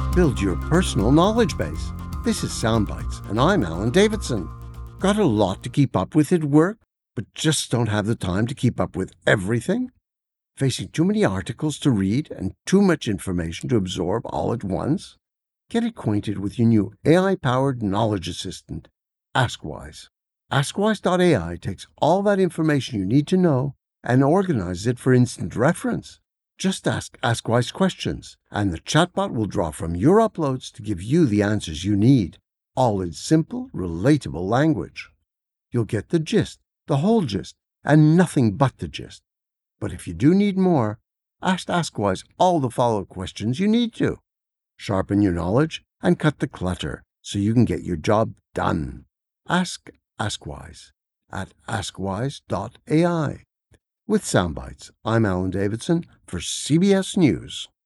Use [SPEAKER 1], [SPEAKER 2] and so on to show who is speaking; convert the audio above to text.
[SPEAKER 1] Build your personal knowledge base. This is Soundbites, and I'm Alan Davidson. Got a lot to keep up with at work, but just don't have the time to keep up with everything? Facing too many articles to read and too much information to absorb all at once? Get acquainted with your new AI-powered knowledge assistant, AskWise. AskWise.ai takes all that information you need to know and organizes it for instant reference. Just ask AskWise questions, and the chatbot will draw from your uploads to give you the answers you need, all in simple, relatable language. You'll get the gist, the whole gist, and nothing but the gist. But if you do need more, ask AskWise all the follow-up questions you need to. Sharpen your knowledge and cut the clutter so you can get your job done. Ask AskWise at askwise.ai. With Soundbites, I'm Alan Davidson for CBS News.